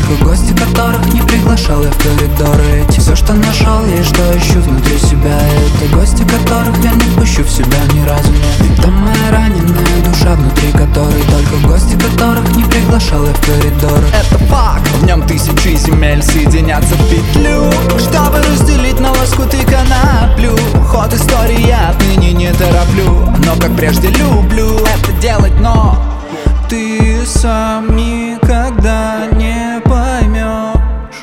только гости, которых не приглашал я в коридоры эти. Все, что нашел и что ищу внутри себя, это гости, которых я не пущу в себя ни разу нет. Там моя раненая душа, внутри которой только гости, которых не приглашал я в коридоры. Это факт, в нем тысячи земель соединятся в петлю, чтобы разделить на лоскуты коноплю. Ход истории я отныне не тороплю, но как прежде люблю это делать, но ты сам никогда не поймешь,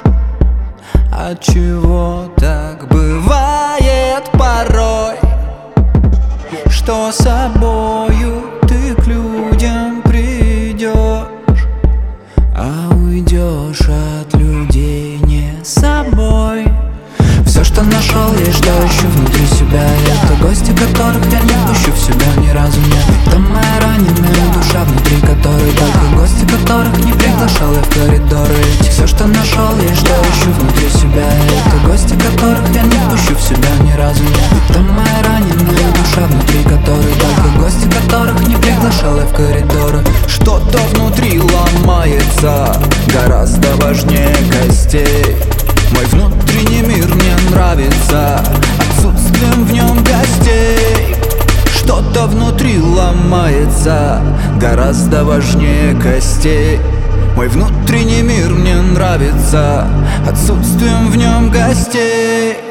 отчего так бывает порой, что с собою ты к людям придешь, а уйдешь от людей не с собой. Все, что нашел и что ищу внутри себя, это гости, которых я не пущу в себя ни разу нет. Там моя раненая душа, внутри которой только гости, которых не приглашал я в коридоры эти. Все, что нашел и что ищу внутри себя, это гости, которых я не пущу в себя ни разу нет. Там моя раненая душа, внутри которой только гости, которых не приглашал я в коридоры. Что-то внутри ломается, гораздо важнее костей. Мой внутренний мир мне нравится отсутствием в нем гостей. Что-то внутри ломается, гораздо важнее костей. Мой внутренний мир мне нравится отсутствием в нем гостей.